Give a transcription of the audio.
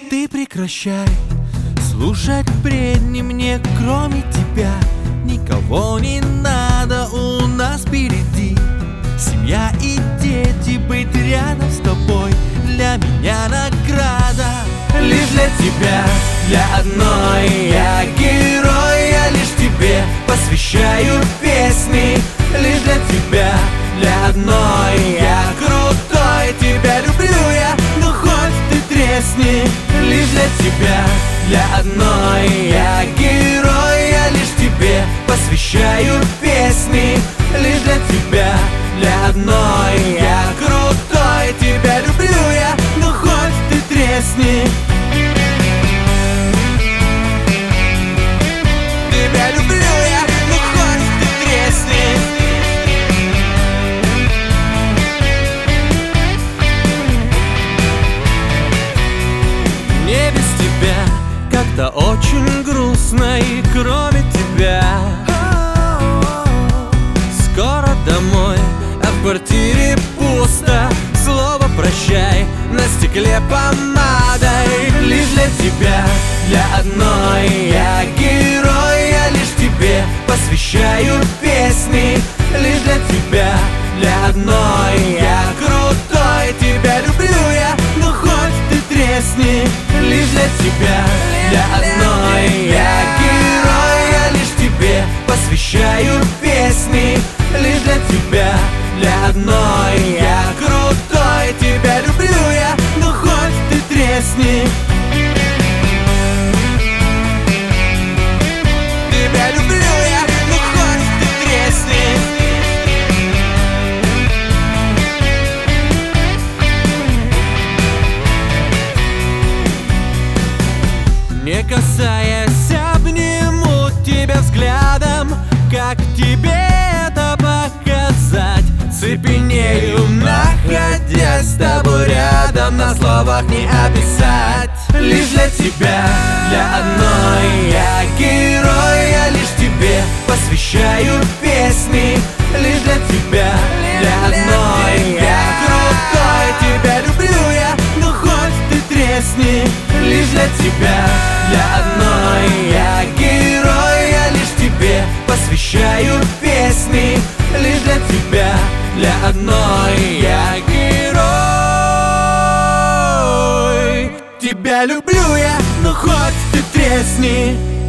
Ты прекращай слушать бредни, мне кроме тебя никого не надо у нас впереди. Семья и дети, быть рядом с тобой для меня награда. Лишь для тебя, для одной я герой, я лишь тебе посвящаю песни. Лишь для тебя, для одной я крутой, тебя люблю я, ну хоть ты тресни. Лишь для тебя, для одной я герой, я лишь тебе посвящаю песни. Лишь для тебя, для одной я крутой, тебя люблю я, ну хоть ты тресни. Тебя люблю я, ну хоть ты тресни. Мне без тебя как-то очень грустно, и кроме тебя скоро домой, а в квартире пусто. Слово прощай на стекле помадой. Лишь для тебя, для одной я герой, я лишь тебе посвящаю песни. Лишь для тебя, для одной я крутой, тебя люблю я, ну хоть ты тресни. Лишь для тебя, для одной я герой, я лишь тебе посвящаю песни. Лишь для тебя, для одной я крутой, тебя люблю я, ну хоть ты тресни. Тебя люблю я, ну хоть ты тресни. Не касаясь, обниму тебя взглядом. Как тебе это показать? Цепенею, находясь с тобой рядом, на словах не описать. Лишь для тебя, для одной я герой, я лишь тебе посвящаю песни. Лишь для тебя, для одной я крутой, тебя люблю я, ну хоть ты тресни. Лишь для тебя, для одной я герой, я лишь тебе посвящаю песни. Лишь для тебя, для одной я герой, тебя люблю я, ну хоть ты тресни.